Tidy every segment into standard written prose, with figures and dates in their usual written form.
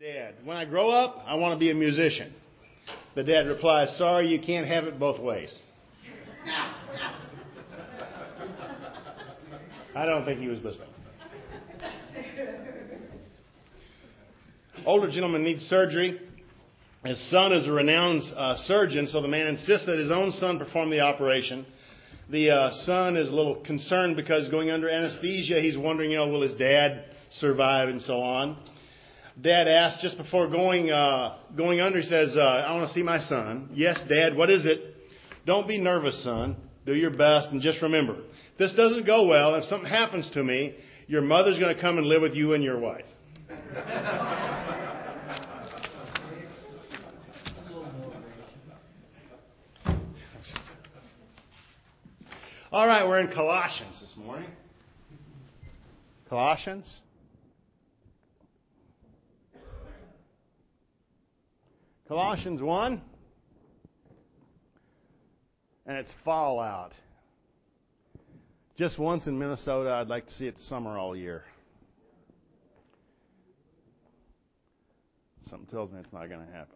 Dad, when I grow up, I want to be a musician. The dad replies, sorry, you can't have it both ways. I don't think he was listening. Older gentleman needs surgery. His son is a renowned surgeon, so the man insists that his own son perform the operation. The son is a little concerned because going under anesthesia, he's wondering, will his dad survive and so on. Dad asks just before going under, he says, I want to see my son. Yes, Dad, what is it? Don't be nervous, son. Do your best and just remember, if this doesn't go well, if something happens to me, your mother's going to come and live with you and your wife. All right, we're in Colossians this morning. Colossians. Colossians 1. And it's fall out. Just once in Minnesota, I'd like to see it summer all year. Something tells me it's not going to happen.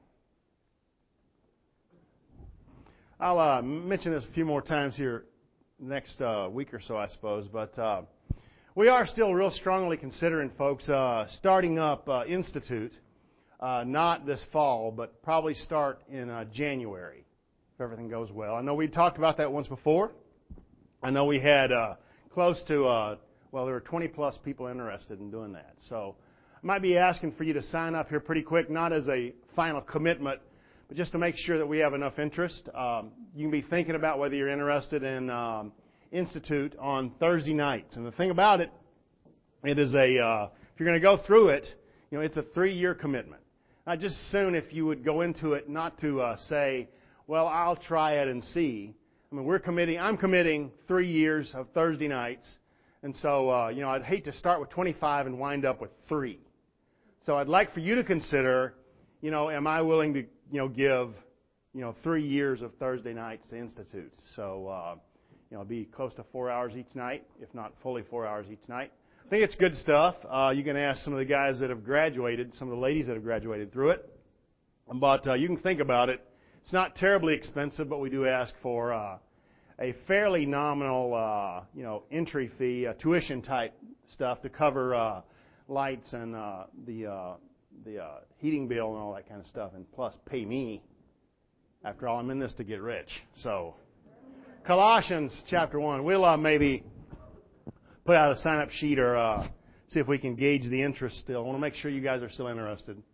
I'll mention this a few more times here next week or so, I suppose. But we are still real strongly considering, folks, starting up Institute, not this fall, but probably start in January, if everything goes well. I know we talked about that once before. I know we had close to, there were 20-plus people interested in doing that. So I might be asking for you to sign up here pretty quick, not as a final commitment, but just to make sure that we have enough interest. You can be thinking about whether you're interested in Institute on Thursday nights. And the thing about it, it is if you're going to go through it, it's a 3-year commitment. I just as soon if you would go into it not to say, well, I'll try it and see. I mean, I'm committing 3 years of Thursday nights. And so, I'd hate to start with 25 and wind up with 3. So I'd like for you to consider, am I willing to, give, 3 years of Thursday nights to Institute. So, it'll be close to 4 hours each night, if not fully 4 hours each night. I think it's good stuff. You can ask some of the guys that have graduated, some of the ladies that have graduated through it. But you can think about it. It's not terribly expensive, but we do ask for a fairly nominal, entry fee, tuition type stuff to cover lights and the heating bill and all that kind of stuff, and plus pay me. After all, I'm in this to get rich. So, Colossians chapter 1. We'll maybe put out a sign-up sheet or see if we can gauge the interest still. I want to make sure you guys are still interested.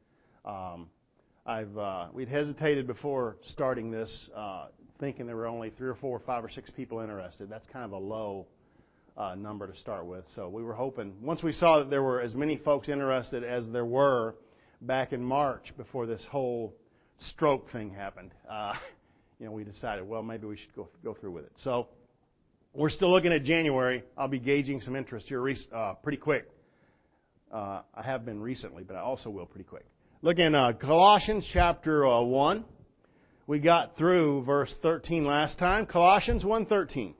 We'd hesitated before starting this, thinking there were only 3 or 4 or 5 or 6 people interested. That's kind of a low number to start with. So we were hoping, once we saw that there were as many folks interested as there were back in March before this whole stroke thing happened, we decided, well, maybe we should go through with it. So we're still looking at January. I'll be gauging some interest here pretty quick. I have been recently, but I also will pretty quick. Look in Colossians chapter 1. We got through verse 13 last time. Colossians 1:13.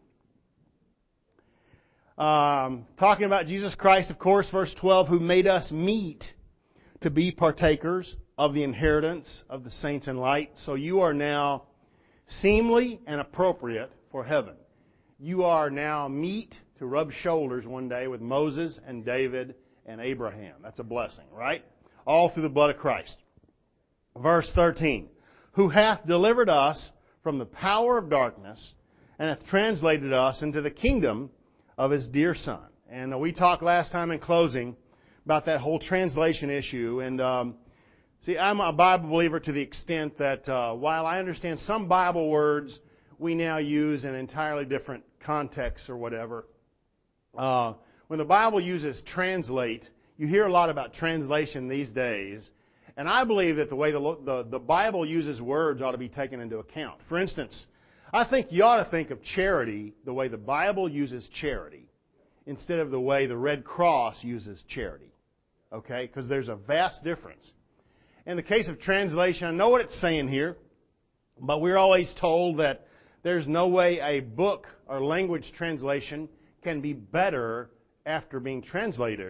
Talking about Jesus Christ, of course, verse 12, who made us meet to be partakers of the inheritance of the saints in light. So you are now seemly and appropriate for heaven. You are now meet to rub shoulders one day with Moses and David and Abraham. That's a blessing, right? All through the blood of Christ. Verse 13. Who hath delivered us from the power of darkness and hath translated us into the kingdom of His dear Son. And we talked last time in closing about that whole translation issue. And I'm a Bible believer to the extent that while I understand some Bible words we now use in entirely different contexts or whatever, when the Bible uses translate, you hear a lot about translation these days. And I believe that the way the Bible uses words ought to be taken into account. For instance, I think you ought to think of charity the way the Bible uses charity instead of the way the Red Cross uses charity. Okay? Because there's a vast difference. In the case of translation, I know what it's saying here, but we're always told that there's no way a book or language translation can be better after being translated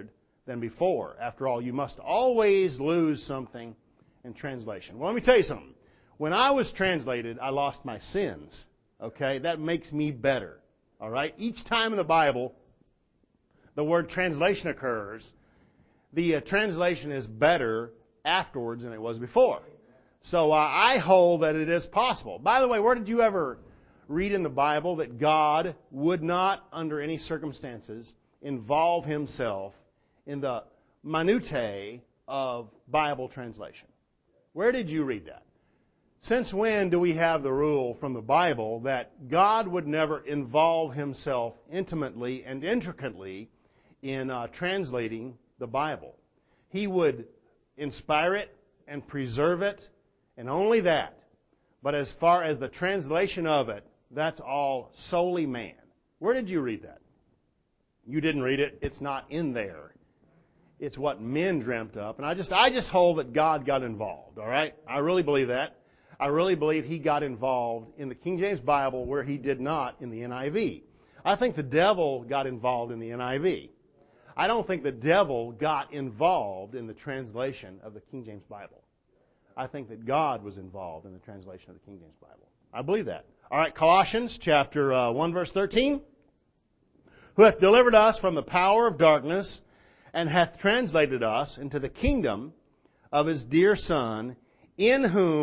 than before. After all, you must always lose something in translation. Well, let me tell you something. When I was translated, I lost my sins. Okay? That makes me better. All right? Each time in the Bible, the word translation occurs, the translation is better afterwards than it was before. So I hold that it is possible. By the way, where did you ever read in the Bible that God would not, under any circumstances, involve Himself in the minutiae of Bible translation? Where did you read that? Since when do we have the rule from the Bible that God would never involve Himself intimately and intricately in translating the Bible? He would inspire it and preserve it, and only that. But as far as the translation of it, that's all solely man. Where did you read that? You didn't read it. It's not in there. It's what men dreamt up. And I just hold that God got involved, all right? I really believe that. I really believe He got involved in the King James Bible where He did not in the NIV. I think the devil got involved in the NIV. I don't think the devil got involved in the translation of the King James Bible. I think that God was involved in the translation of the King James Bible. I believe that. All right, Colossians chapter 1, verse 13. Who hath delivered us from the power of darkness and hath translated us into the kingdom of His dear Son, in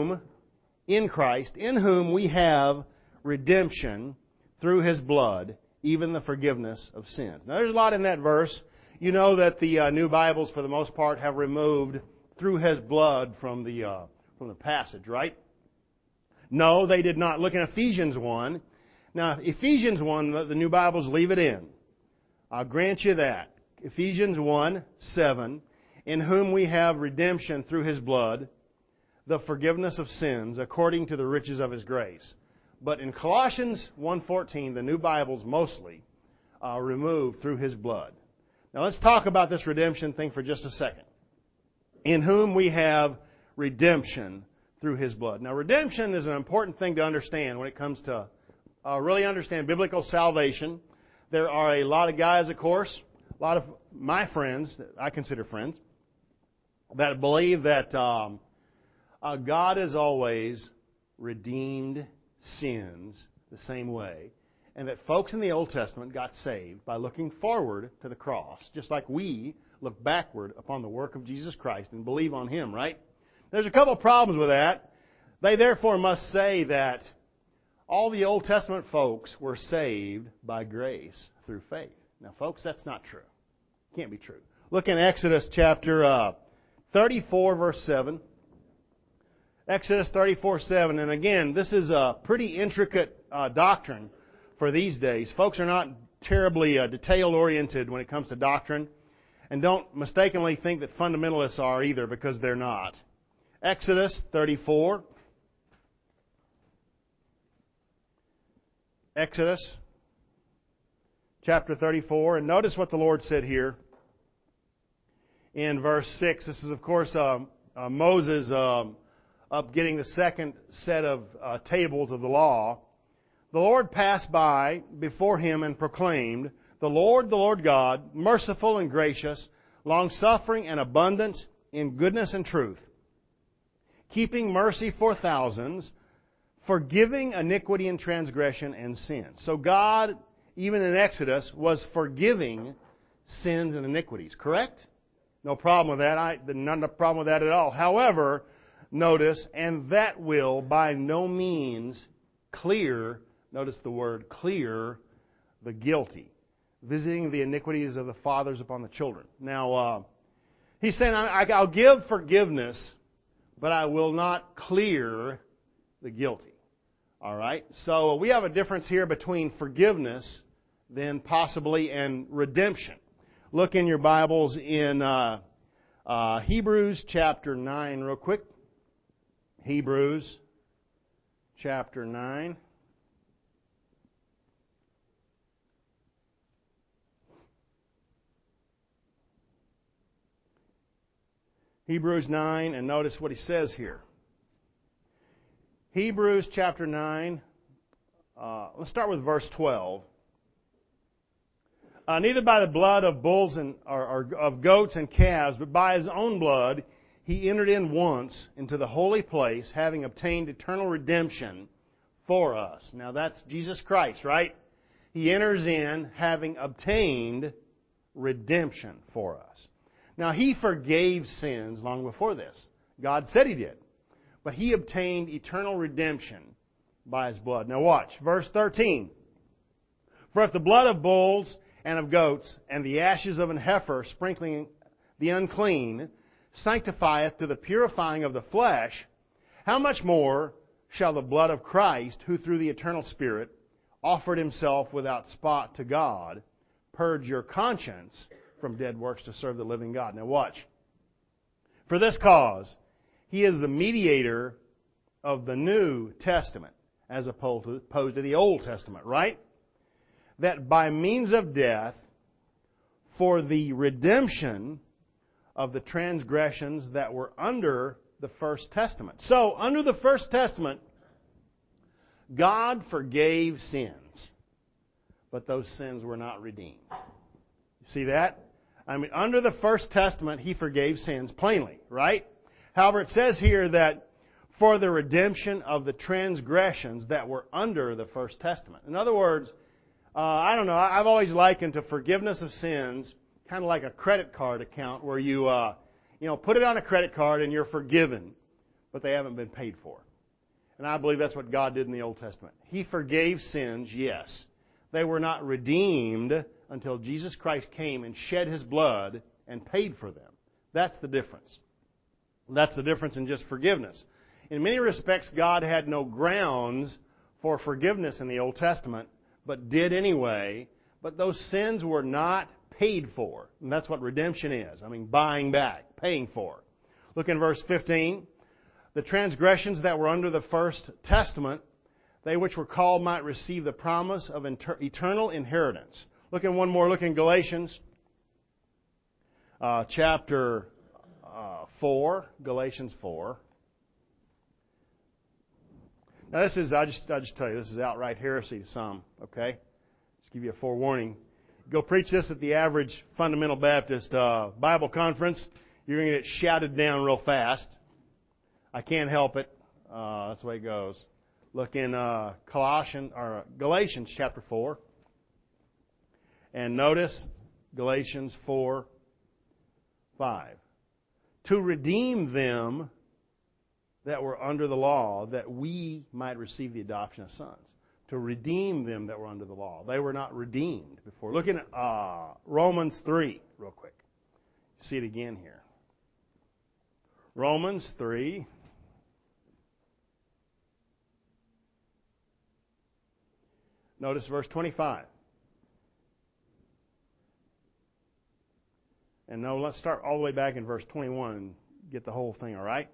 Christ, in whom we have redemption through His blood, even the forgiveness of sins. Now, there's a lot in that verse. You know that the New Bibles, for the most part, have removed through His blood from the passage, right? No, they did not. Look in Ephesians 1. Now, Ephesians 1, the New Bibles leave it in. I'll grant you that. Ephesians 1, 7, in whom we have redemption through His blood, the forgiveness of sins, according to the riches of His grace. But in Colossians 1:14, the New Bibles mostly remove through His blood. Now let's talk about this redemption thing for just a second. In whom we have redemption through His blood. Now redemption is an important thing to understand when it comes to really understand biblical salvation. There are a lot of guys, of course, a lot of my friends, that I consider friends, that believe that God has always redeemed sins the same way, and that folks in the Old Testament got saved by looking forward to the cross, just like we look backward upon the work of Jesus Christ and believe on Him, right? There's a couple of problems with that. They therefore must say that all the Old Testament folks were saved by grace through faith. Now, folks, that's not true. Can't be true. Look in Exodus chapter 34, verse 7. Exodus 34:7. And again, this is a pretty intricate doctrine for these days. Folks are not terribly detail-oriented when it comes to doctrine. And don't mistakenly think that fundamentalists are either, because they're not. Exodus 34. Exodus chapter 34. And notice what the Lord said here in verse 6. This is, of course, Moses up getting the second set of tables of the law. The Lord passed by before him and proclaimed, the Lord God, merciful and gracious, long-suffering and abundant in goodness and truth, keeping mercy for thousands, forgiving iniquity and transgression and sin. So God, even in Exodus, was forgiving sins and iniquities, correct? No problem with that. Not a problem with that at all. However, notice, and that will by no means clear, notice the word clear, the guilty, visiting the iniquities of the fathers upon the children. Now, he's saying, I'll give forgiveness, but I will not clear the guilty. All right? So we have a difference here between forgiveness, then possibly, and redemption. Look in your Bibles in Hebrews chapter 9 real quick. Hebrews chapter 9. Hebrews 9, and notice what he says here. Hebrews chapter 9, let's start with verse 12. Neither by the blood of bulls or of goats and calves, but by His own blood, He entered in once into the holy place, having obtained eternal redemption for us. Now that's Jesus Christ, right? He enters in having obtained redemption for us. Now He forgave sins long before this. God said He did. But He obtained eternal redemption by His blood. Now watch, verse 13. For if the blood of bulls and of goats and the ashes of an heifer sprinkling the unclean sanctifieth to the purifying of the flesh, how much more shall the blood of Christ, who through the eternal Spirit offered Himself without spot to God, purge your conscience from dead works to serve the living God. Now watch. For this cause, He is the mediator of the New Testament, as opposed to the Old Testament, right? That by means of death, for the redemption of the transgressions that were under the First Testament. So, under the First Testament, God forgave sins, but those sins were not redeemed. You see that? I mean, under the First Testament, He forgave sins plainly, right? However, it says here that for the redemption of the transgressions that were under the First Testament. In other words, I don't know, I've always likened to forgiveness of sins kind of like a credit card account where you put it on a credit card and you're forgiven, but they haven't been paid for. And I believe that's what God did in the Old Testament. He forgave sins, yes. They were not redeemed until Jesus Christ came and shed His blood and paid for them. That's the difference. That's the difference in just forgiveness. In many respects, God had no grounds for forgiveness in the Old Testament, but did anyway. But those sins were not paid for. And that's what redemption is. I mean, buying back, paying for. Look in verse 15. The transgressions that were under the First Testament, they which were called might receive the promise of eternal inheritance. Look in one more. Look in Galatians chapter 4. Galatians 4. Now this is, I just tell you, this is outright heresy to some, okay? Just give you a forewarning. Go preach this at the average fundamental Baptist Bible conference. You're going to get shouted down real fast. I can't help it. That's the way it goes. Look in Galatians chapter 4. And notice Galatians 4:5. To redeem them that were under the law, that we might receive the adoption of sons. To redeem them that were under the law. They were not redeemed before. Look at Romans 3 real quick. See it again here. Romans 3. Notice verse 25. And no, let's start all the way back in verse 21 and get the whole thing, all right?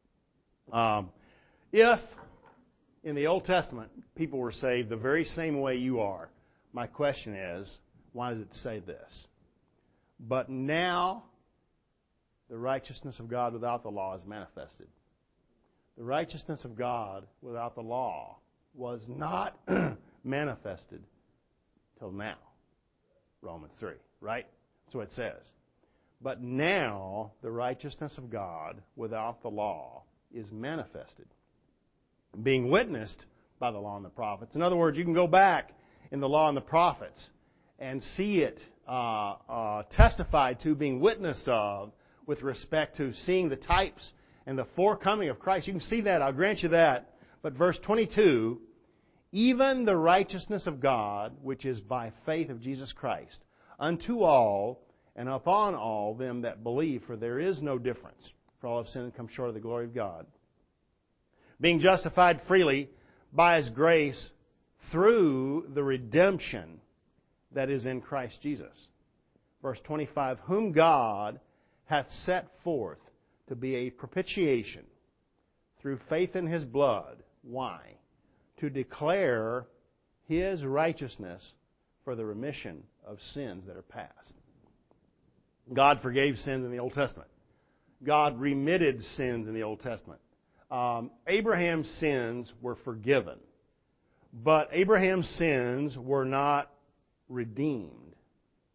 If in the Old Testament people were saved the very same way you are, my question is, why does it say this? But now the righteousness of God without the law is manifested. The righteousness of God without the law was not manifested till now. Romans 3, right? That's what it says. But now the righteousness of God without the law is manifested, being witnessed by the law and the prophets. In other words, you can go back in the law and the prophets and see it testified to, being witnessed of, with respect to seeing the types and the forecoming of Christ. You can see that, I'll grant you that. But verse 22, even the righteousness of God, which is by faith of Jesus Christ, unto all and upon all them that believe, for there is no difference. For all have sinned and come short of the glory of God. Being justified freely by His grace through the redemption that is in Christ Jesus. Verse 25, whom God hath set forth to be a propitiation through faith in His blood. Why? To declare His righteousness for the remission of sins that are past. God forgave sins in the Old Testament. God remitted sins in the Old Testament. Abraham's sins were forgiven. But Abraham's sins were not redeemed.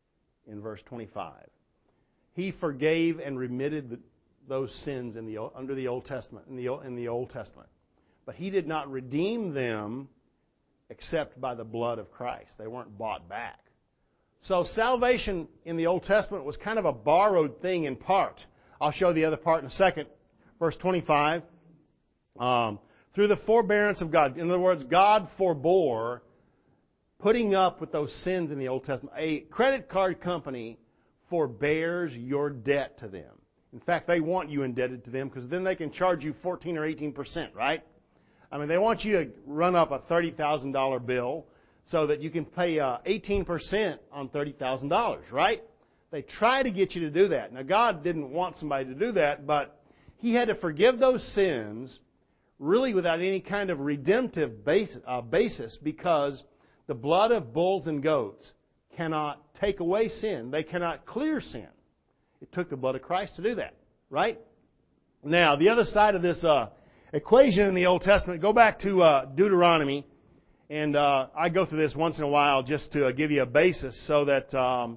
in verse 25. He forgave and remitted those sins under the Old Testament, in the Old Testament. But He did not redeem them except by the blood of Christ. They weren't bought back. So salvation in the Old Testament was kind of a borrowed thing in part. I'll show the other part in a second. Verse 25. Through the forbearance of God. In other words, God forbore putting up with those sins in the Old Testament. A credit card company forbears your debt to them. In fact, they want you indebted to them because then they can charge you 14 or 18%, right? I mean, they want you to run up a $30,000 bill so that you can pay 18% on $30,000, right? They try to get you to do that. Now, God didn't want somebody to do that, but He had to forgive those sins really without any kind of redemptive basis because the blood of bulls and goats cannot take away sin. They cannot clear sin. It took the blood of Christ to do that, right? Now, the other side of this equation in the Old Testament, go back to Deuteronomy, and I go through this once in a while just to give you a basis so that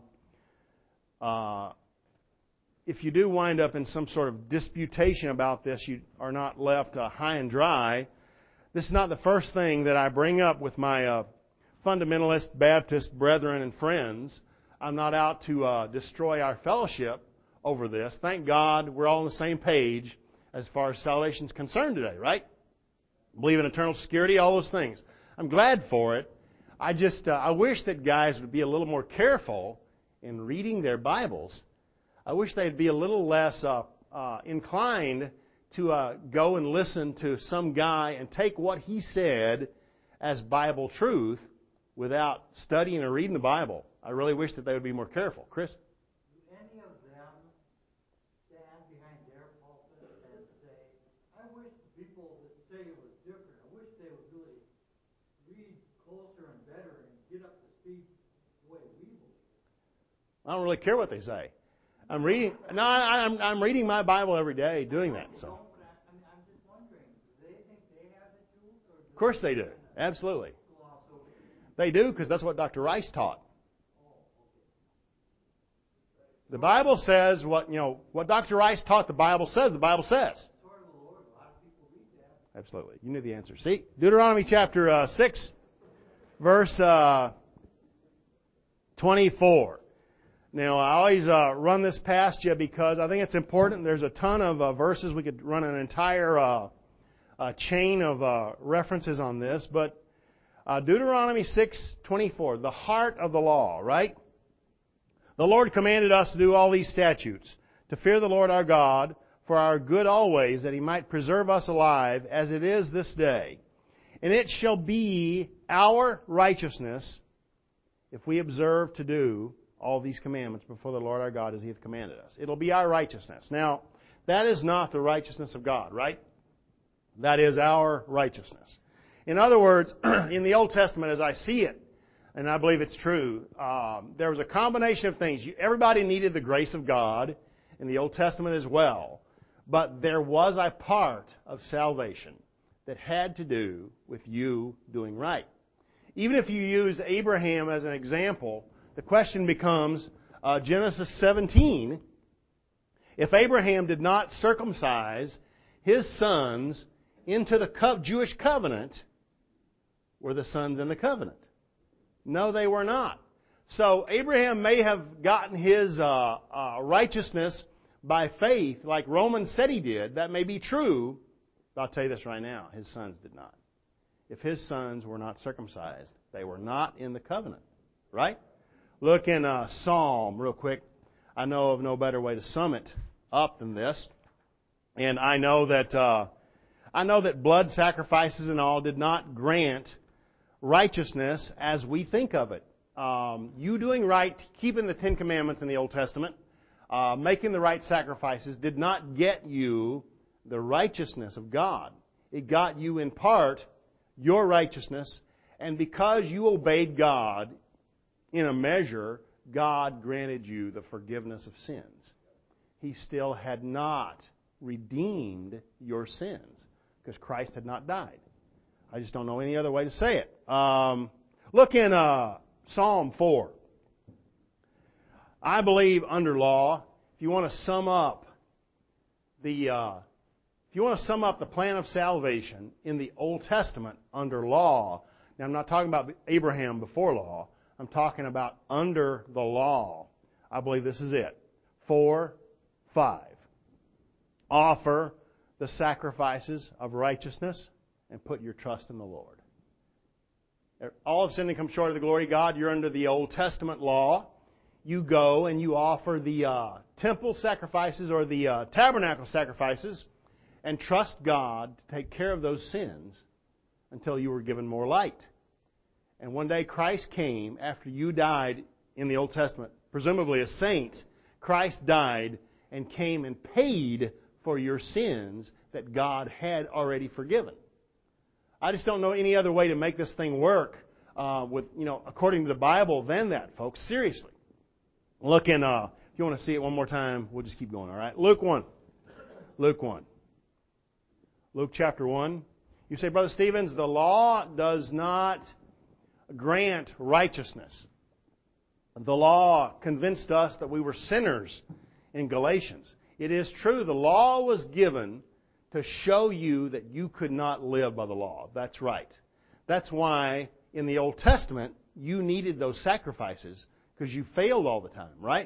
if you do wind up in some sort of disputation about this, you are not left high and dry. This is not the first thing that I bring up with my fundamentalist Baptist brethren and friends. I'm not out to destroy our fellowship over this. Thank God we're all on the same page as far as salvation is concerned today, right? Believe in eternal security, all those things. I'm glad for it. I wish that guys would be a little more careful in reading their Bibles. I wish they'd be a little less inclined to go and listen to some guy and take what he said as Bible truth without studying or reading the Bible. I really wish that they would be more careful. Chris? Do any of them stand behind their pulpit and say, I wish the people that say it was different, I wish they would really read closer and better and get up to speed the way we believe? I don't really care what they say. I'm reading my Bible every day doing that. So. I'm just wondering, do they think they have the truth? Of course they do. Absolutely. They do because that's what Dr. Rice taught. The Bible says what Dr. Rice taught. The Bible says. The Bible says. Absolutely. You knew the answer. See, Deuteronomy chapter 6, verse 24. Now, I always run this past you because I think it's important. There's a ton of verses. We could run an entire chain of references on this. But Deuteronomy 6:24, the heart of the law, right? The Lord commanded us to do all these statutes, to fear the Lord our God for our good always, that He might preserve us alive as it is this day. And it shall be our righteousness if we observe to do all these commandments before the Lord our God as He hath commanded us. It'll be our righteousness. Now, that is not the righteousness of God, right? That is our righteousness. In other words, in the Old Testament, as I see it, and I believe it's true, there was a combination of things. Everybody needed the grace of God in the Old Testament as well. But there was a part of salvation that had to do with you doing right. Even if you use Abraham as an example, the question becomes, Genesis 17, if Abraham did not circumcise his sons into the Jewish covenant, were the sons in the covenant? No, they were not. So Abraham may have gotten his righteousness by faith, like Romans said he did. That may be true. But I'll tell you this right now. His sons did not. If his sons were not circumcised, they were not in the covenant. Right? Look in Psalm real quick. I know of no better way to sum it up than this. And I know that blood sacrifices and all did not grant righteousness as we think of it. You doing right, keeping the Ten Commandments in the Old Testament, making the right sacrifices did not get you the righteousness of God. It got you in part your righteousness, and because you obeyed God in a measure, God granted you the forgiveness of sins. He still had not redeemed your sins because Christ had not died. I just don't know any other way to say it. Look in Psalm 4. I believe under law, if you want to sum up the plan of salvation in the Old Testament under law, now I'm not talking about Abraham before law, I'm talking about under the law. I believe this is it. 4, 5. Offer the sacrifices of righteousness and put your trust in the Lord. All have sinned and come short of the glory of God. You're under the Old Testament law. You go and you offer the temple sacrifices or the tabernacle sacrifices and trust God to take care of those sins until you were given more light. And one day Christ came after you died in the Old Testament, presumably a saint. Christ died and came and paid for your sins that God had already forgiven. I just don't know any other way to make this thing work according to the Bible than that, folks. Seriously. Look in, if you want to see it one more time, we'll just keep going, all right? Luke 1. Luke 1. Luke chapter 1. You say, Brother Stevens, the law does not grant righteousness. The law convinced us that we were sinners in Galatians. It is true, the law was given to show you that you could not live by the law. That's right. That's why in the Old Testament you needed those sacrifices because you failed all the time, right?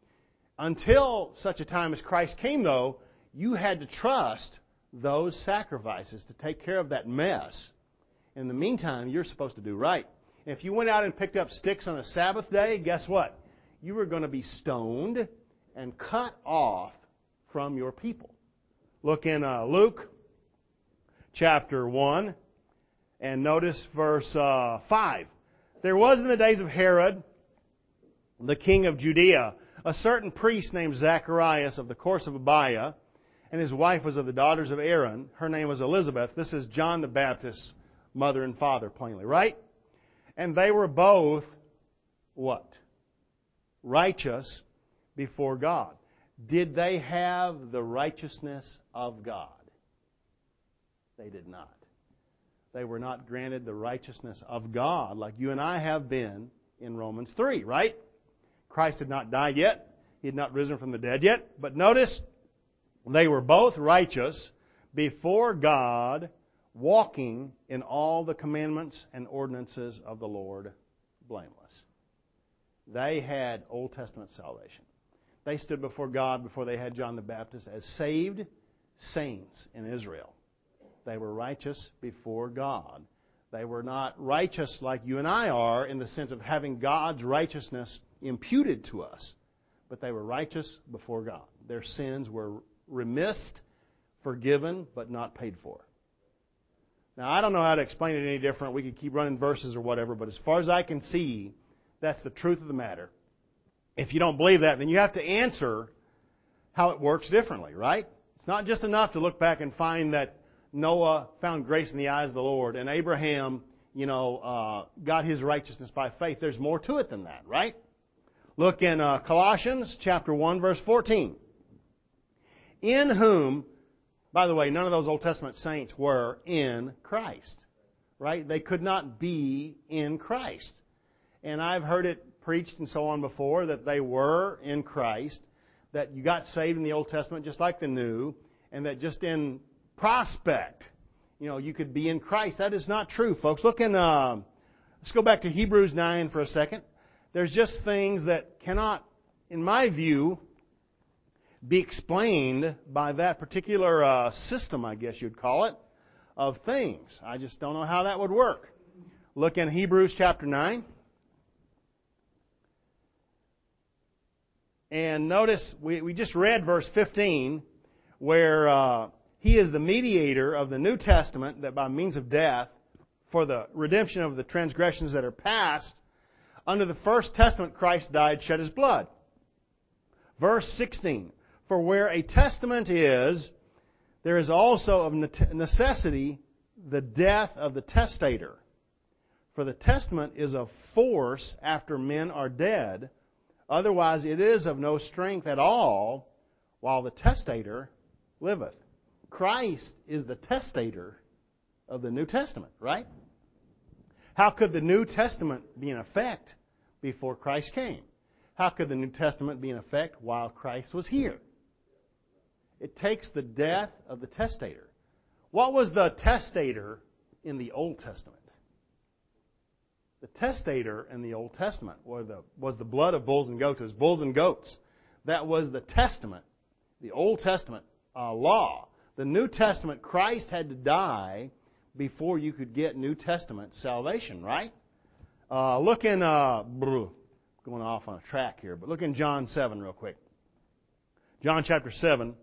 Until such a time as Christ came, though, you had to trust those sacrifices to take care of that mess. In the meantime, you're supposed to do right. If you went out and picked up sticks on a Sabbath day, guess what? You were going to be stoned and cut off from your people. Look in Luke chapter 1 and notice verse 5. There was in the days of Herod, the king of Judea, a certain priest named Zacharias of the course of Abiah, and his wife was of the daughters of Aaron. Her name was Elizabeth. This is John the Baptist's mother and father, plainly, right? And they were both, what? Righteous before God. Did they have the righteousness of God? They did not. They were not granted the righteousness of God like you and I have been in Romans 3, right? Christ had not died yet. He had not risen from the dead yet. But notice, they were both righteous before God, walking in all the commandments and ordinances of the Lord blameless. They had Old Testament salvation. They stood before God before they had John the Baptist as saved saints in Israel. They were righteous before God. They were not righteous like you and I are in the sense of having God's righteousness imputed to us. But they were righteous before God. Their sins were remissed, forgiven, but not paid for. Now, I don't know how to explain it any different. We could keep running verses or whatever, but as far as I can see, that's the truth of the matter. If you don't believe that, then you have to answer how it works differently, right? It's not just enough to look back and find that Noah found grace in the eyes of the Lord and Abraham, got his righteousness by faith. There's more to it than that, right? Look in Colossians chapter 1, verse 14. In whom, by the way, none of those Old Testament saints were in Christ, right? They could not be in Christ. And I've heard it preached and so on before that they were in Christ, that you got saved in the Old Testament just like the New, and that just in prospect, you could be in Christ. That is not true, folks. Look in, let's go back to Hebrews 9 for a second. There's just things that cannot, in my view, be explained by that particular system, I guess you'd call it, of things. I just don't know how that would work. Look in Hebrews chapter 9. And notice, we just read verse 15, where He is the mediator of the New Testament, that by means of death, for the redemption of the transgressions that are past, under the first testament Christ died, shed His blood. Verse 16, for where a testament is, there is also of necessity the death of the testator. For the testament is of force after men are dead, otherwise it is of no strength at all while the testator liveth. Christ is the testator of the New Testament, right? How could the New Testament be in effect before Christ came? How could the New Testament be in effect while Christ was here? It takes the death of the testator. What was the testator in the Old Testament? The testator in the Old Testament was the blood of bulls and goats. It was bulls and goats. That was the testament, the Old Testament law. The New Testament, Christ had to die before you could get New Testament salvation, right? Look in, going off on a track here, but look in John 7 real quick. John chapter 7,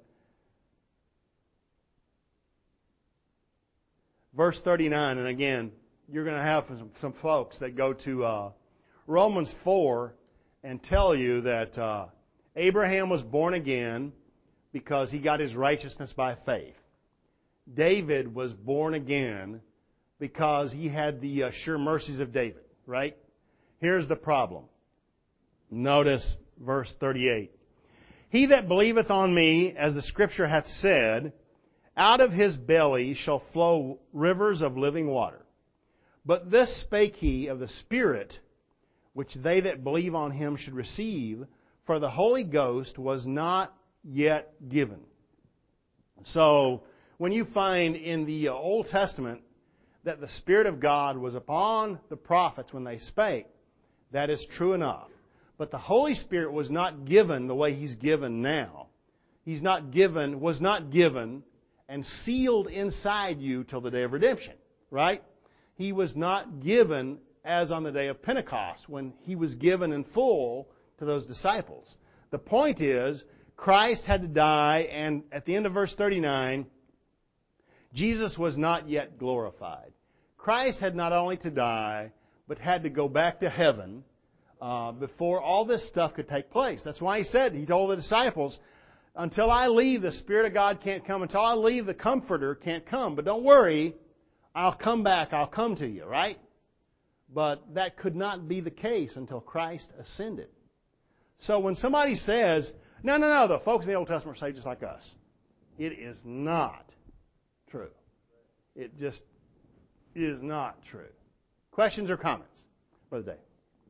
verse 39, and again, you're going to have some folks that go to Romans 4 and tell you that Abraham was born again because he got his righteousness by faith. David was born again because he had the sure mercies of David, right? Here's the problem. Notice verse 38. He that believeth on me, as the Scripture hath said, out of his belly shall flow rivers of living water. But this spake he of the Spirit, which they that believe on him should receive, for the Holy Ghost was not yet given. So, when you find in the Old Testament that the Spirit of God was upon the prophets when they spake, that is true enough. But the Holy Spirit was not given the way He's given now. Was not given and sealed inside you till the day of redemption, right? He was not given as on the day of Pentecost when He was given in full to those disciples. The point is, Christ had to die, and at the end of verse 39, Jesus was not yet glorified. Christ had not only to die, but had to go back to heaven before all this stuff could take place. That's why He told the disciples, until I leave, the Spirit of God can't come. Until I leave, the Comforter can't come. But don't worry, I'll come back. I'll come to you, right? But that could not be the case until Christ ascended. So when somebody says, no, the folks in the Old Testament are saved just like us, it is not true. It just is not true. Questions or comments? Brother Dave.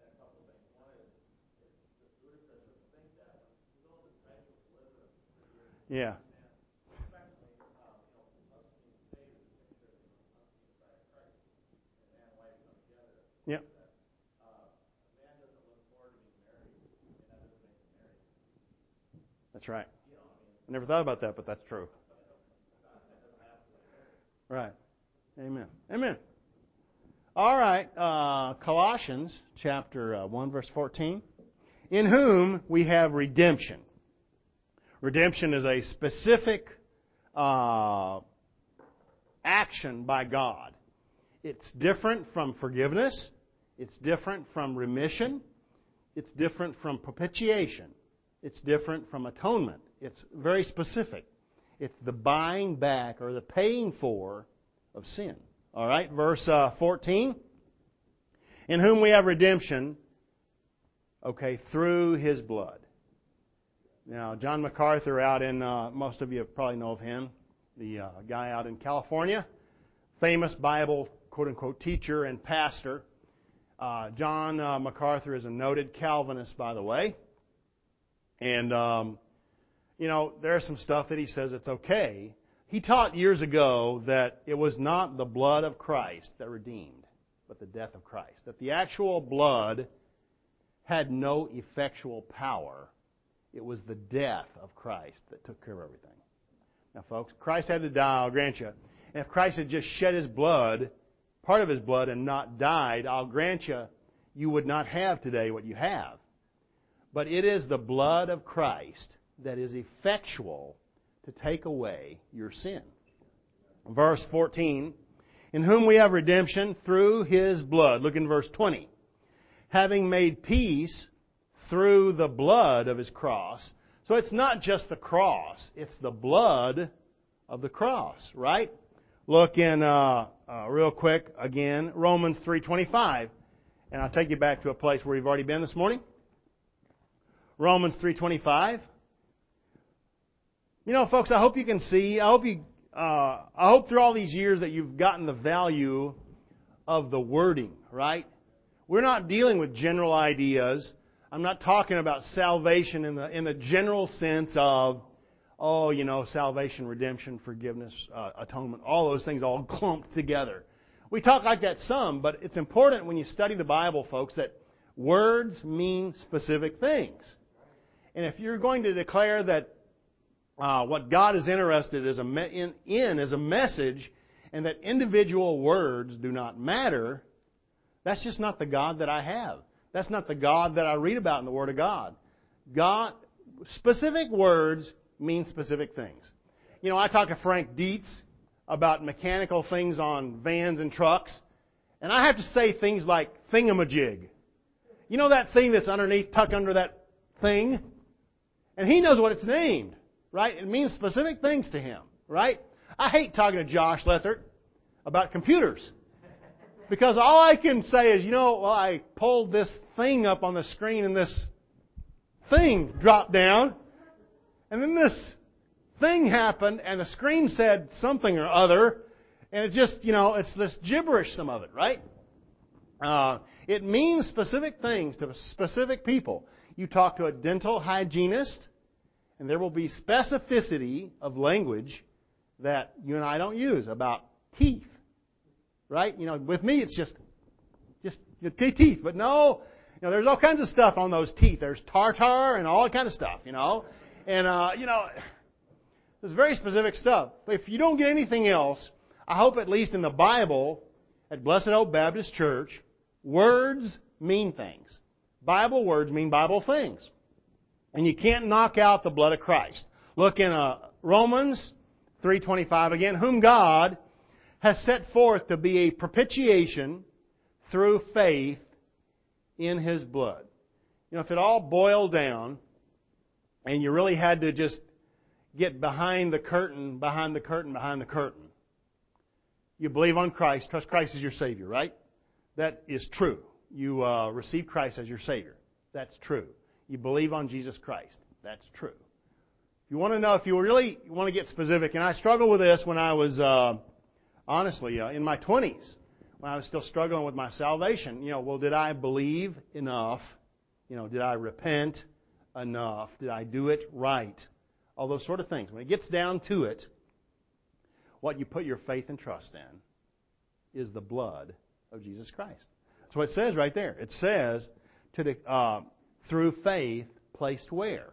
Yeah. Yep. That's right. I never thought about that, but that's true. Right. Amen. Amen. All right. Colossians chapter 1, verse 14. In whom we have redemption. Redemption is a specific action by God. It's different from forgiveness. It's different from remission. It's different from propitiation. It's different from atonement. It's very specific. It's the buying back or the paying for of sin. All right, verse 14. In whom we have redemption, through His blood. Now, John MacArthur out in, most of you probably know of him, the guy out in California, famous Bible, quote-unquote, teacher and pastor. John MacArthur is a noted Calvinist, by the way. And, there's some stuff that he says it's okay. He taught years ago that it was not the blood of Christ that redeemed, but the death of Christ. That the actual blood had no effectual power. It was the death of Christ that took care of everything. Now, folks, Christ had to die, I'll grant you. And if Christ had just shed His blood, part of His blood, and not died, I'll grant you, you would not have today what you have. But it is the blood of Christ that is effectual to take away your sin. Verse 14, in whom we have redemption through His blood. Look in verse 20. Having made peace through the blood of His cross. So it's not just the cross, it's the blood of the cross, right? Look in, real quick, again, Romans 3:25. And I'll take you back to a place where you've already been this morning. Romans 3:25. Folks, I hope you can see, I hope through all these years that you've gotten the value of the wording, right? We're not dealing with general ideas. I'm not talking about salvation in the general sense of, salvation, redemption, forgiveness, atonement, all those things all clumped together. We talk like that some, but it's important when you study the Bible, folks, that words mean specific things. And if you're going to declare that what God is interested in is a message, and that individual words do not matter, that's just not the God that I have. That's not the God that I read about in the Word of God. Specific words mean specific things. I talked to Frank Dietz about mechanical things on vans and trucks, and I have to say things like thingamajig. You know that thing that's underneath, tucked under that thing? And he knows what it's named, right? It means specific things to him, right? I hate talking to Josh Lethert about computers. Because all I can say is, I pulled this thing up on the screen and this thing dropped down. And then this thing happened and the screen said something or other. And it just, it's this gibberish, some of it, right? It means specific things to specific people. You talk to a dental hygienist and there will be specificity of language that you and I don't use about teeth. Right? With me it's just teeth. But no, there's all kinds of stuff on those teeth. There's tartar and all that kind of stuff, And, there's very specific stuff. If you don't get anything else, I hope at least in the Bible, at Blessed Hope Baptist Church, words mean things. Bible words mean Bible things. And you can't knock out the blood of Christ. Look in Romans 3:25 again, whom God has set forth to be a propitiation through faith in His blood. If it all boiled down and you really had to just get behind the curtain, you believe on Christ, trust Christ as your Savior, right? That is true. You receive Christ as your Savior. That's true. You believe on Jesus Christ. That's true. If you want to know, if you really want to get specific, and I struggled with this when I was honestly, in my 20s, when I was still struggling with my salvation, did I believe enough? Did I repent enough? Did I do it right? All those sort of things. When it gets down to it, what you put your faith and trust in is the blood of Jesus Christ. That's what it says right there. It says, through faith, placed where?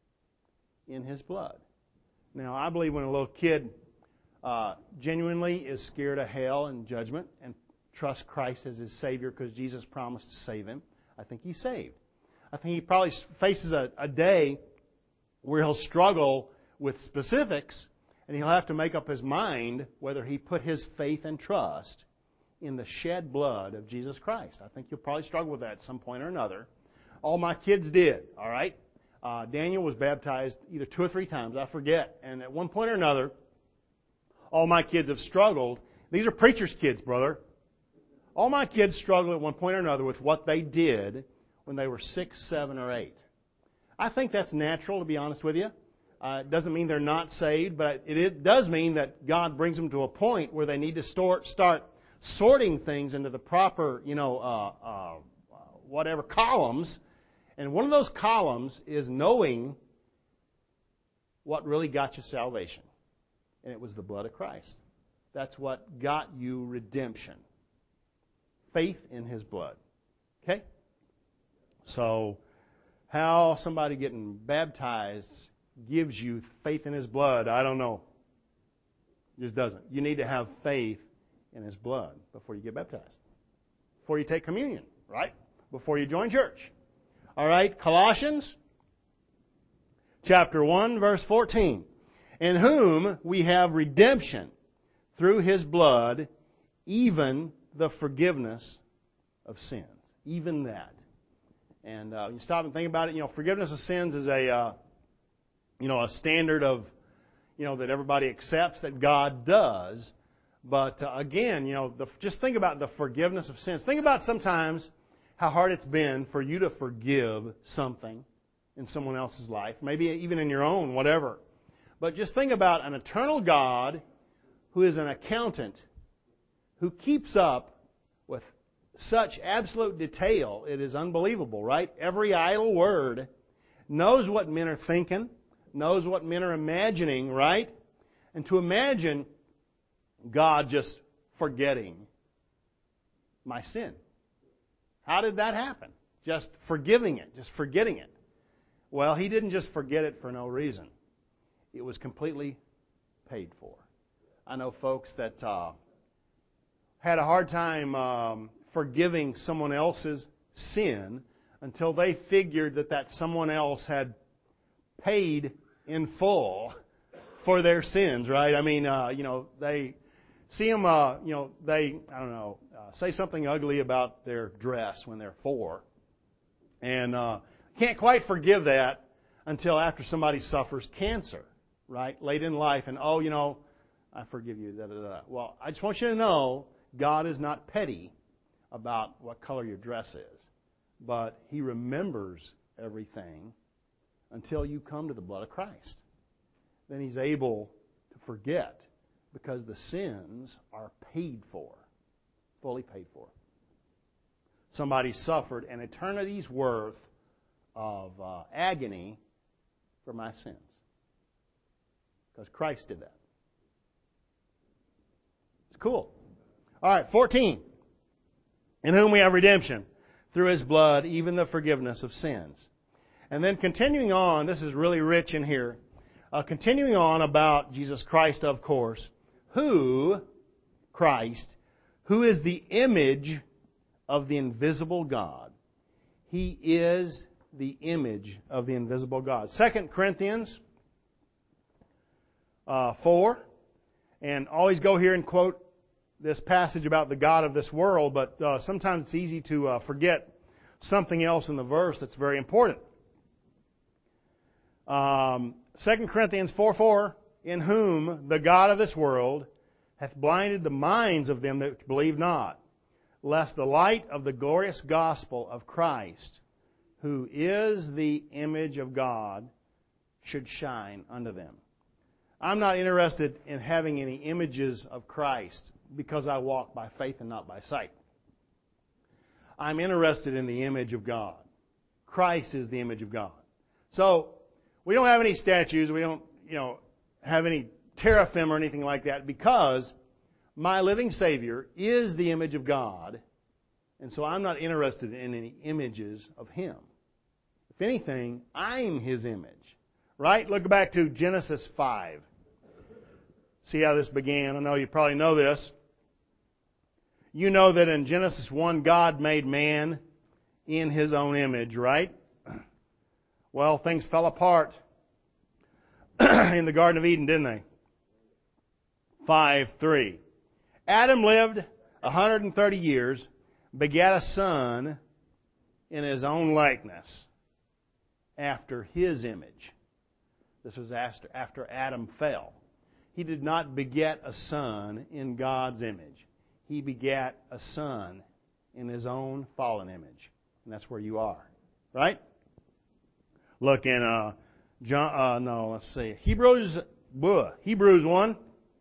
In His blood. Now, I believe when a little kid genuinely is scared of hell and judgment and trusts Christ as his Savior because Jesus promised to save him, I think he's saved. I think he probably faces a day where he'll struggle with specifics and he'll have to make up his mind whether he put his faith and trust in the shed blood of Jesus Christ. I think you'll probably struggle with that at some point or another. All my kids did, all right? Daniel was baptized either 2 or 3 times, I forget. And at one point or another, all my kids have struggled. These are preachers' kids, brother. All my kids struggled at one point or another with what they did when they were 6, 7, or 8. I think that's natural, to be honest with you. It doesn't mean they're not saved, but it does mean that God brings them to a point where they need to start sorting things into the proper, whatever columns. And one of those columns is knowing what really got you salvation. And it was the blood of Christ. That's what got you redemption. Faith in His blood. Okay? So, how somebody getting baptized gives you faith in His blood, I don't know. It just doesn't. You need to have faith in His blood before you get baptized. Before you take communion, right? Before you join church. All right, Colossians chapter 1, verse 14. In whom we have redemption through His blood, even the forgiveness of sins. Even that. And you stop and think about it. Forgiveness of sins is a standard of, that everybody accepts that God does. But again, just think about the forgiveness of sins. Think about sometimes how hard it's been for you to forgive something in someone else's life, maybe even in your own, whatever. But just think about an eternal God who is an accountant, who keeps up with such absolute detail. It is unbelievable, right? Every idle word, knows what men are thinking, knows what men are imagining, right? And to imagine God just forgetting my sin. How did that happen? Just forgiving it, just forgetting it. Well, He didn't just forget it for no reason. It was completely paid for. I know folks that had a hard time forgiving someone else's sin until they figured that someone else had paid in full for their sins, right? I mean, they see them, say something ugly about their dress when they're 4. And can't quite forgive that until after somebody suffers cancer, right? Late in life, and I forgive you, Well, I just want you to know, God is not petty about what color your dress is, but He remembers everything until you come to the blood of Christ. Then He's able to forget because the sins are paid for, fully paid for. Somebody suffered an eternity's worth of agony for my sins because Christ did that. It's cool. All right, 14. In whom we have redemption through His blood, even the forgiveness of sins. And then continuing on, this is really rich in here. Continuing on about Jesus Christ, of course, Christ, who is the image of the invisible God. He is the image of the invisible God. 2 Corinthians 4. And always go here and quote this passage about the God of this world, but sometimes it's easy to forget something else in the verse that's very important. 2 Corinthians 4:4, in whom the God of this world hath blinded the minds of them that believe not, lest the light of the glorious gospel of Christ, who is the image of God, should shine unto them. I'm not interested in having any images of Christ because I walk by faith and not by sight. I'm interested in the image of God. Christ is the image of God. So, we don't have any statues. We don't, have any teraphim or anything like that because my living Savior is the image of God. And so I'm not interested in any images of Him. If anything, I'm His image. Right? Look back to Genesis 5. See how this began. I know you probably know this. You know that in Genesis 1, God made man in His own image, right? Well, things fell apart in the Garden of Eden, didn't they? 5:3. Adam lived 130 years, begat a son in his own likeness, after his image. This was after Adam fell. He did not beget a son in God's image. He begat a son in his own fallen image. And that's where you are. Right? Look in Hebrews 1.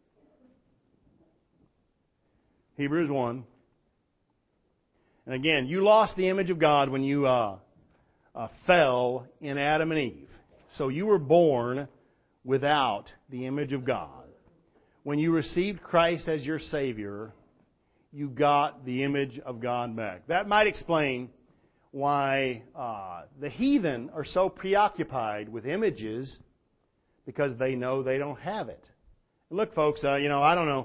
Hebrews 1. And again, you lost the image of God when you fell in Adam and Eve. So you were born without the image of God. When you received Christ as your Savior, you got the image of God back. That might explain why the heathen are so preoccupied with images, because they know they don't have it. Look, folks, I don't know.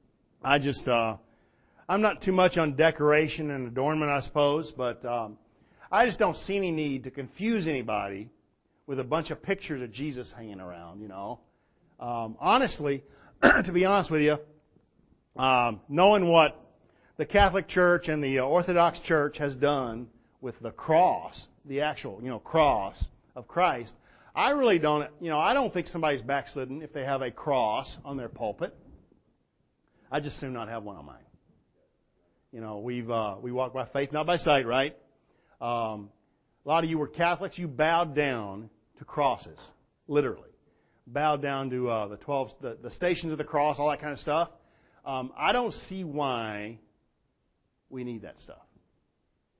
I'm not too much on decoration and adornment, I suppose, but I just don't see any need to confuse anybody with a bunch of pictures of Jesus hanging around, Honestly, to be honest with you, knowing what the Catholic Church and the Orthodox Church has done with the cross, the actual, cross of Christ, I really don't, I don't think somebody's backslidden if they have a cross on their pulpit. I'd just soon not have one on mine. We walk by faith, not by sight, right? A lot of you were Catholics. You bowed down to crosses, literally. Bowed down to the stations of the cross, all that kind of stuff. I don't see why we need that stuff.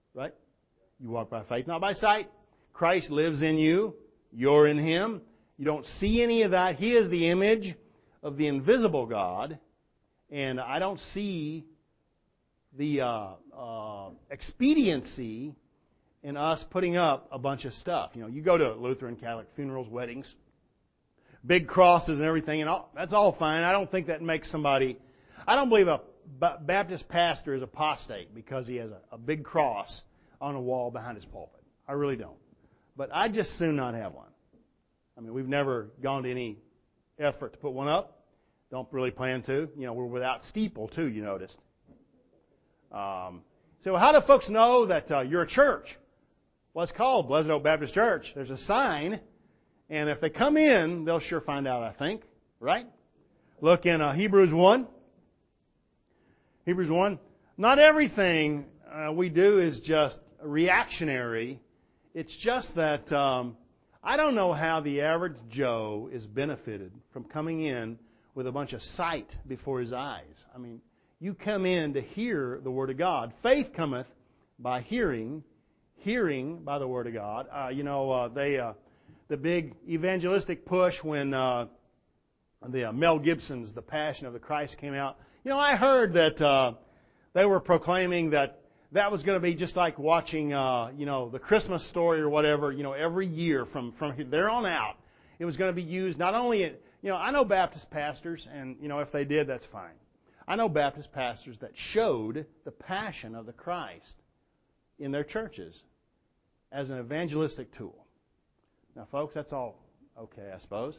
Right? You walk by faith, not by sight. Christ lives in you. You're in Him. You don't see any of that. He is the image of the invisible God. And I don't see the expediency in us putting up a bunch of stuff. You know, you go to Lutheran, Catholic funerals, weddings, big crosses and everything, and that's all fine. I don't think that makes somebody... I don't believe a Baptist pastor is apostate because he has a big cross on a wall behind his pulpit. I really don't. But I'd just soon not have one. I mean, we've never gone to any effort to put one up. Don't really plan to. You know, we're without steeple, too, you noticed. So how do folks know that you're a church? Well, it's called Blessed Oak Baptist Church. There's a sign, and if they come in, they'll sure find out, I think. Right? Look in Hebrews 1. Hebrews 1. Not everything we do is just reactionary. It's just that I don't know how the average Joe is benefited from coming in with a bunch of sight before his eyes. I mean, you come in to hear the Word of God. Faith cometh by hearing, hearing by the Word of God. The big evangelistic push when the Mel Gibson's The Passion of the Christ came out. You know, I heard that they were proclaiming that was going to be just like watching, the Christmas Story or whatever, every year from there on out. It was going to be used not only at, I know Baptist pastors, and, if they did, that's fine. I know Baptist pastors that showed the passion of the Christ in their churches as an evangelistic tool. Now, folks, that's all okay, I suppose.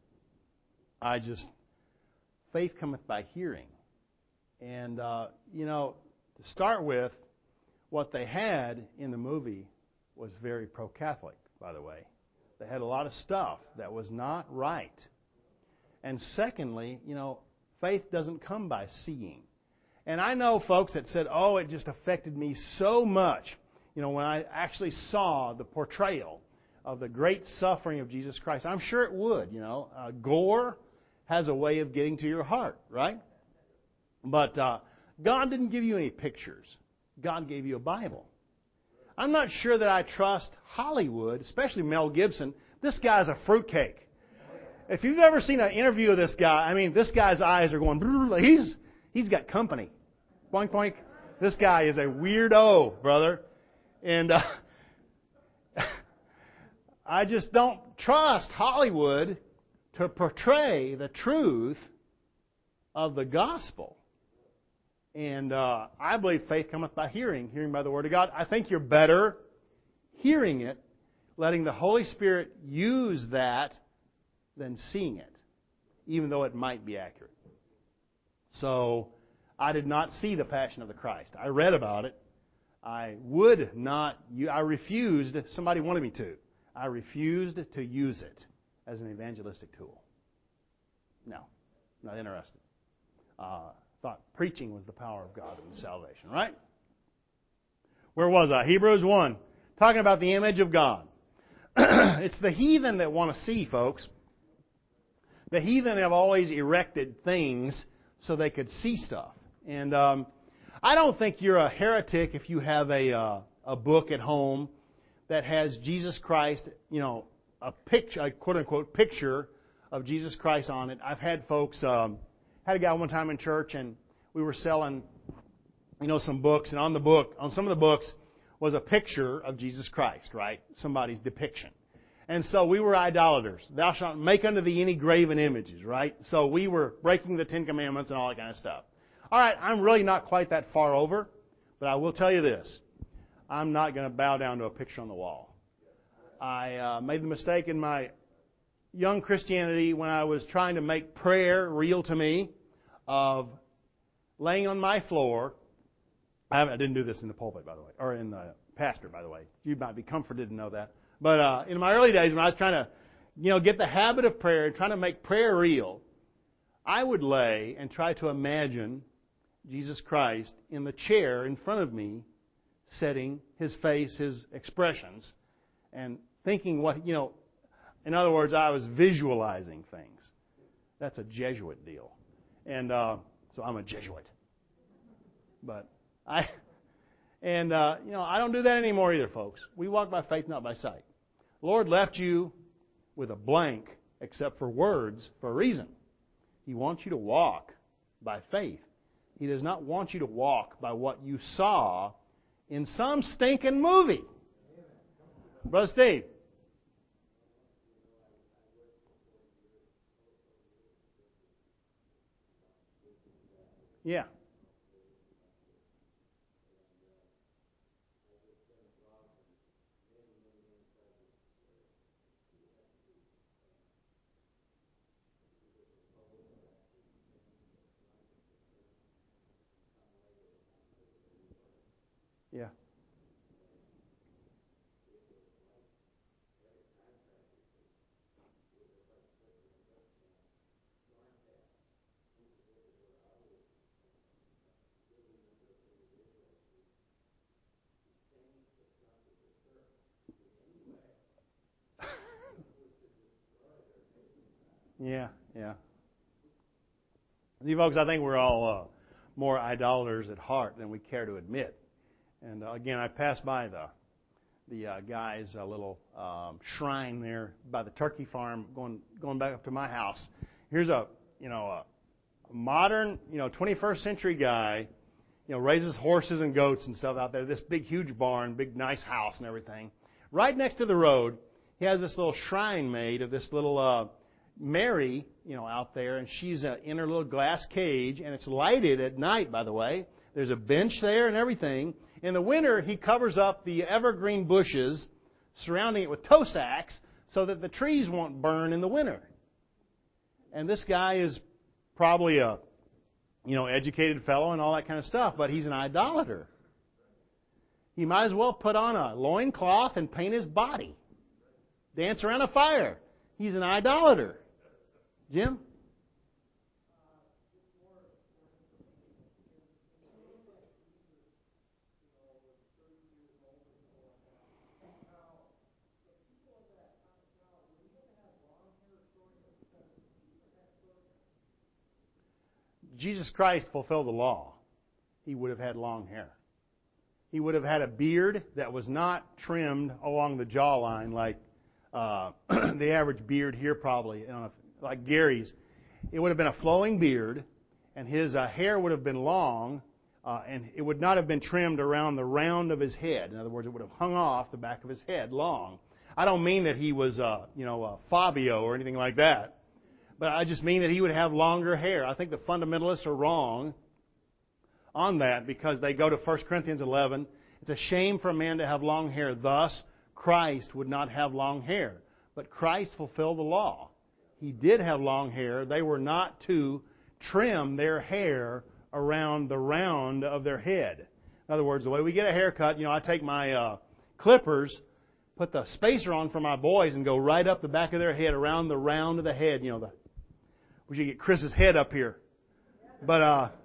Faith cometh by hearing. And, to start with, what they had in the movie was very pro-Catholic, by the way. They had a lot of stuff that was not right. And secondly, faith doesn't come by seeing. And I know folks that said, oh, it just affected me so much, when I actually saw the portrayal of the great suffering of Jesus Christ. I'm sure it would, gore has a way of getting to your heart, right? But God didn't give you any pictures. God gave you a Bible. I'm not sure that I trust Hollywood, especially Mel Gibson. This guy's a fruitcake. If you've ever seen an interview of this guy, this guy's eyes are going, he's got company. Boink, boink. This guy is a weirdo, brother. And I just don't trust Hollywood to portray the truth of the gospel. And I believe faith cometh by hearing, hearing by the Word of God. I think you're better hearing it, letting the Holy Spirit use that, than seeing it, even though it might be accurate. So, I did not see the Passion of the Christ. I read about it. I refused, somebody wanted me to. I refused to use it as an evangelistic tool. No, not interested. Thought preaching was the power of God in salvation, right? Where was I? Hebrews 1. Talking about the image of God. It's the heathen that want to see, folks. The heathen have always erected things so they could see stuff. And I don't think you're a heretic if you have a book at home that has Jesus Christ, a picture, a quote-unquote picture of Jesus Christ on it. I've had folks... had a guy one time in church, and we were selling, some books, and on some of the books was a picture of Jesus Christ, right? Somebody's depiction. And so we were idolaters. Thou shalt make unto thee any graven images, right? So we were breaking the Ten Commandments and all that kind of stuff. All right, I'm really not quite that far over, but I will tell you this. I'm not going to bow down to a picture on the wall. I made the mistake in my young Christianity when I was trying to make prayer real to me of laying on my floor. I didn't do this in the pulpit, by the way, or in the pastor, by the way. You might be comforted to know that. But in my early days when I was trying to, get the habit of prayer and trying to make prayer real, I would lay and try to imagine Jesus Christ in the chair in front of me, setting His face, His expressions, and thinking what, in other words, I was visualizing things. That's a Jesuit deal. And so I'm a Jesuit. But And, I don't do that anymore either, folks. We walk by faith, not by sight. The Lord left you with a blank except for words for a reason. He wants you to walk by faith. He does not want you to walk by what you saw in some stinking movie. Brother Steve. Yeah. Yeah. Yeah, yeah. You folks, I think we're all more idolaters at heart than we care to admit. And again, I passed by the guy's little shrine there by the turkey farm, going back up to my house. Here's a modern 21st century guy, raises horses and goats and stuff out there. This big huge barn, big nice house and everything. Right next to the road, he has this little shrine made of this little Mary, out there, and she's in her little glass cage, and it's lighted at night, by the way. There's a bench there and everything. In the winter, he covers up the evergreen bushes surrounding it with tow sacks so that the trees won't burn in the winter. And this guy is probably a, educated fellow and all that kind of stuff, but he's an idolater. He might as well put on a loincloth and paint his body. Dance around a fire. He's an idolater. Jim? Jesus Christ fulfilled the law. He would have had long hair. He would have had a beard that was not trimmed along the jawline like the average beard here probably, like Gary's. It would have been a flowing beard, and his hair would have been long, and it would not have been trimmed around the round of his head. In other words, it would have hung off the back of his head long. I don't mean that he was, Fabio or anything like that, but I just mean that he would have longer hair. I think the fundamentalists are wrong on that because they go to 1 Corinthians 11. It's a shame for a man to have long hair. Thus, Christ would not have long hair. But Christ fulfilled the law. He did have long hair. They were not to trim their hair around the round of their head. In other words, the way we get a haircut, I take my clippers, put the spacer on for my boys, and go right up the back of their head, around the round of the head. We should get Chris's head up here. But,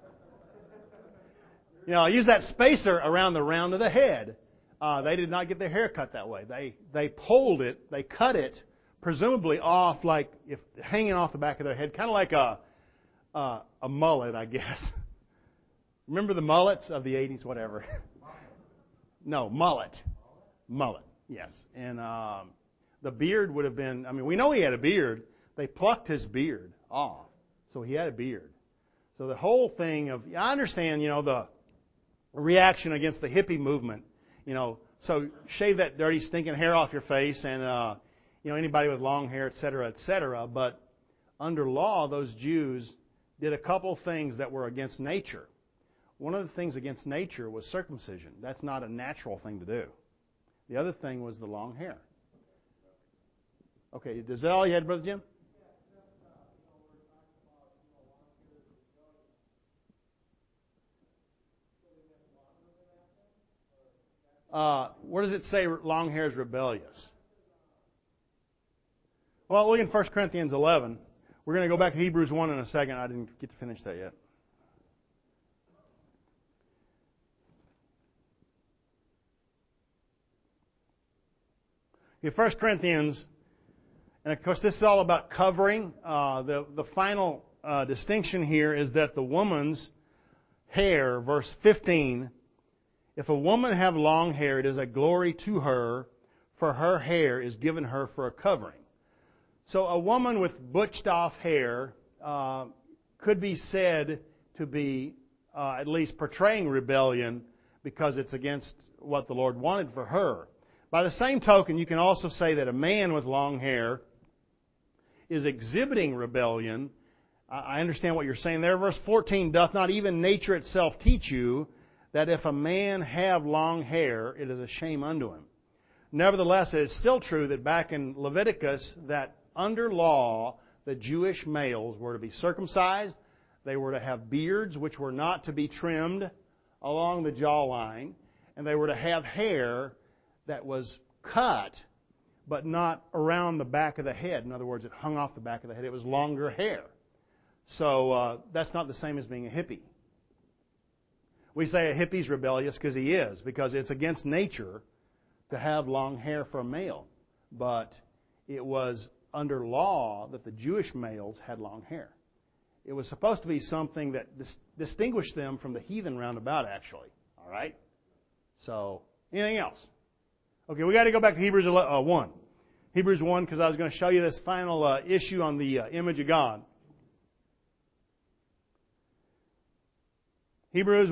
I use that spacer around the round of the head. They did not get their hair cut that way. They pulled it, they cut it, presumably off, like if hanging off the back of their head, kind of like a mullet, I guess. Remember the mullets of the 80s, whatever? No, mullet. Mullet, yes. And the beard would have been, we know he had a beard. They plucked his beard off, so he had a beard. So the whole thing of, I understand, the reaction against the hippie movement. So shave that dirty, stinking hair off your face, and anybody with long hair, et cetera, et cetera. But under law, those Jews did a couple things that were against nature. One of the things against nature was circumcision. That's not a natural thing to do. The other thing was the long hair. Okay, is that all you had, Brother Jim? Where does it say long hair is rebellious? Well, look in 1 Corinthians 11. We're going to go back to Hebrews 1 in a second. I didn't get to finish that yet. In 1 Corinthians, and of course this is all about covering. The final distinction here is that the woman's hair, verse 15, If a woman have long hair, it is a glory to her, for her hair is given her for a covering. So a woman with butched off hair could be said to be at least portraying rebellion because it's against what the Lord wanted for her. By the same token, you can also say that a man with long hair is exhibiting rebellion. I understand what you're saying there. Verse 14, doth not even nature itself teach you that if a man have long hair, it is a shame unto him? Nevertheless, it is still true that back in Leviticus, that under law, the Jewish males were to be circumcised. They were to have beards, which were not to be trimmed along the jawline. And they were to have hair that was cut, but not around the back of the head. In other words, it hung off the back of the head. It was longer hair. So that's not the same as being a hippie. We say a hippie's rebellious because he is, because it's against nature to have long hair for a male. But it was under law that the Jewish males had long hair. It was supposed to be something that distinguished them from the heathen roundabout, actually. All right? So, anything else? Okay, we got to go back to Hebrews 1. Hebrews 1, because I was going to show you this final issue on the image of God. Hebrews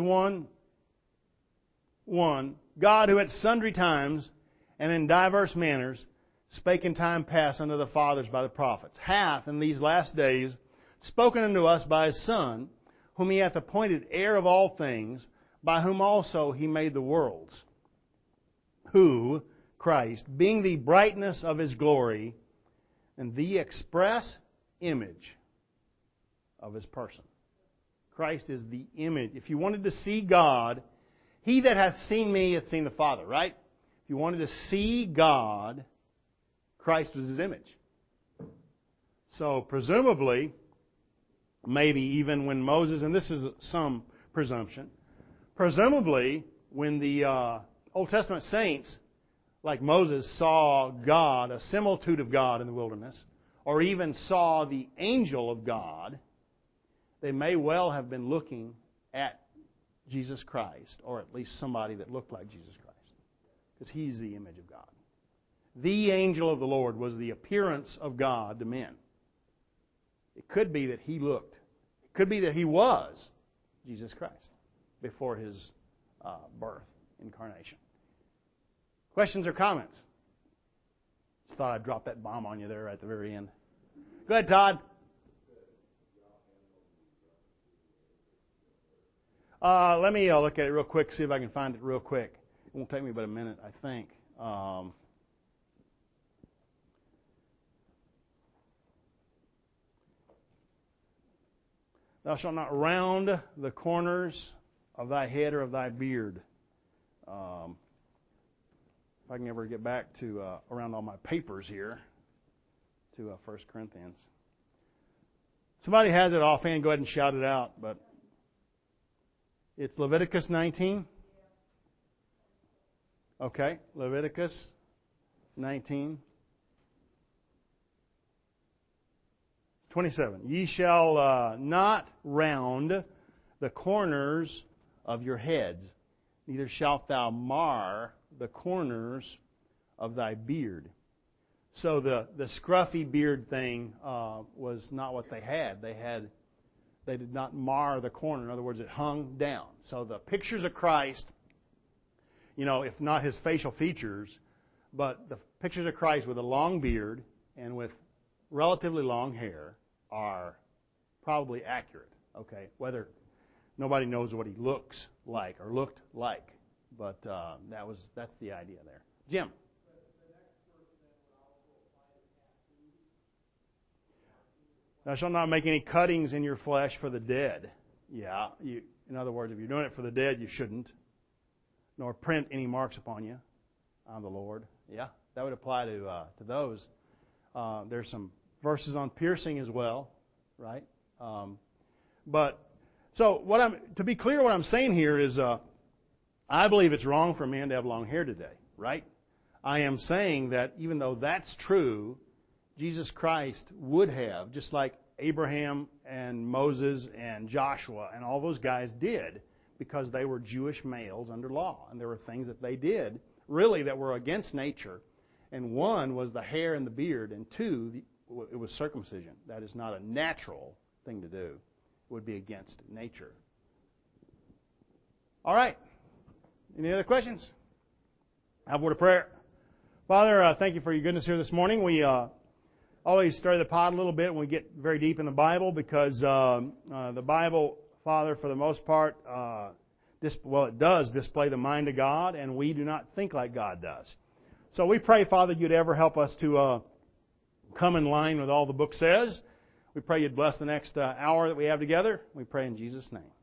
1:1. God, who at sundry times and in diverse manners spake in time past unto the fathers by the prophets, hath in these last days spoken unto us by His Son, whom He hath appointed heir of all things, by whom also He made the worlds, who, Christ, being the brightness of His glory and the express image of His person. Christ is the image. If you wanted to see God, he that hath seen me hath seen the Father, right? If you wanted to see God, Christ was His image. So presumably, maybe even when Moses, and this is some presumption, presumably when the Old Testament saints, like Moses, saw God, a similitude of God in the wilderness, or even saw the angel of God, they may well have been looking at Jesus Christ, or at least somebody that looked like Jesus Christ, because He's the image of God. The angel of the Lord was the appearance of God to men. It could be that He looked. It could be that He was Jesus Christ before His birth, incarnation. Questions or comments? Just thought I'd drop that bomb on you there at the very end. Go ahead, Todd. Let me look at it real quick, see if I can find it real quick. It won't take me but a minute, I think. Thou shalt not round the corners of thy head or of thy beard. If I can ever get back to around all my papers here to 1 Corinthians. Somebody has it offhand, go ahead and shout it out. But it's Leviticus 19. Okay, Leviticus 19. 27. Ye shall not round the corners of your heads, neither shalt thou mar the corners of thy beard. So the scruffy beard thing was not what they had. They did not mar the corner. In other words, it hung down. So the pictures of Christ, if not His facial features, but the pictures of Christ with a long beard and with relatively long hair are probably accurate. Okay, whether nobody knows what He looks like or looked like, but that's the idea there. Jim. Thou shalt not make any cuttings in your flesh for the dead. Yeah, in other words, if you're doing it for the dead, you shouldn't. Nor print any marks upon you. I'm the Lord. Yeah, that would apply to those. There's some verses on piercing as well, right? But so to be clear, what I'm saying here is, I believe it's wrong for a man to have long hair today, right? I am saying that even though that's true, Jesus Christ would have, just like Abraham and Moses and Joshua and all those guys did, because they were Jewish males under law. And there were things that they did, really, that were against nature. And one was the hair and the beard, and two, it was circumcision. That is not a natural thing to do. It would be against nature. All right. Any other questions? I have a word of prayer. Father, thank you for your goodness here this morning. We always stir the pot a little bit when we get very deep in the Bible because the Bible, Father, for the most part, it does display the mind of God, and we do not think like God does. So we pray, Father, you'd ever help us to come in line with all the book says. We pray you'd bless the next hour that we have together. We pray in Jesus' name.